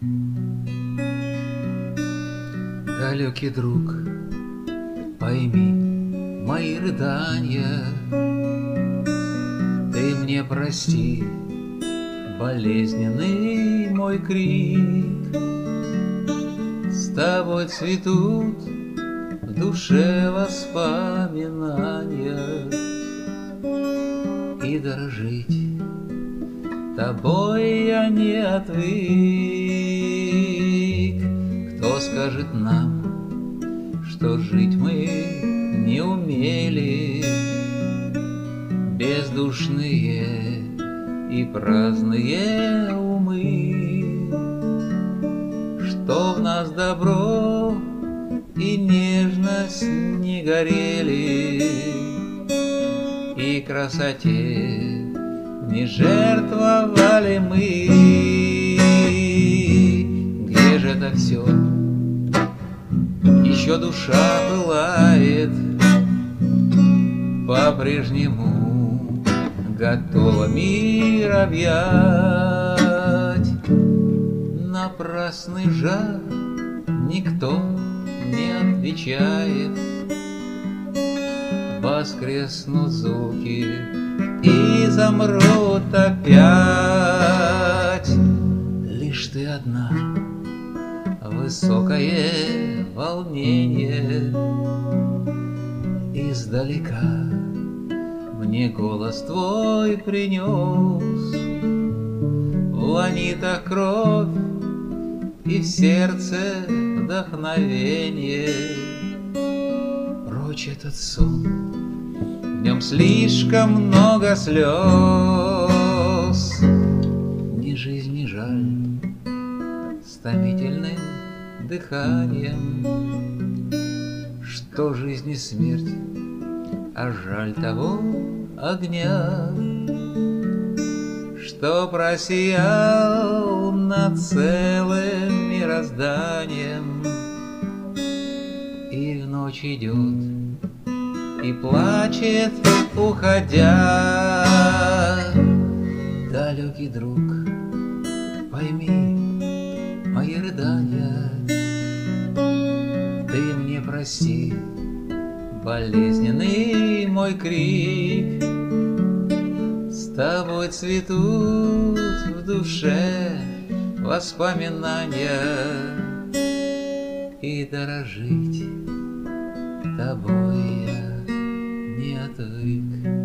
Далекий друг, пойми мои рыдания, ты мне прости болезненный мой крик. С тобой цветут в душе воспоминания, и дорожить тобой я не отвык. Кто скажет нам, что жить мы не умели, бездушные и праздные умы, что в нас добро и нежность не горели, и красоте не жертвовали мы. Где же это все? Еще душа пылает, по-прежнему готова мир объять. Напрасный жар никто не отвечает, воскреснут звуки и замрут опять. Лишь ты одна, высокое волнение, издалека мне голос твой принес. В ланитах кровь и в сердце вдохновение. Прочь этот сон, в нем слишком много слез. Ни жизнь, ни жаль, с томительным дыханием, что жизнь и смерть, а жаль того огня, что просиял над целым мирозданием. И в ночь идет и плачет, уходя. Далекий друг, пойми мои рыдания, ты мне прости болезненный мой крик. С тобой цветут в душе воспоминания, и дорожить тобой я не отвык.